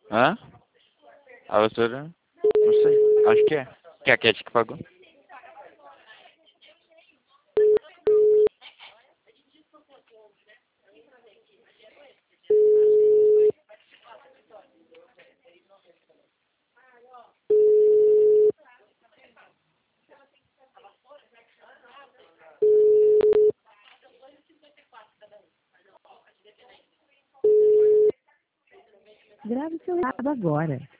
Hã? A altura? Não sei. Acho que é. Que é a Cat que pagou. Grave seu recado agora.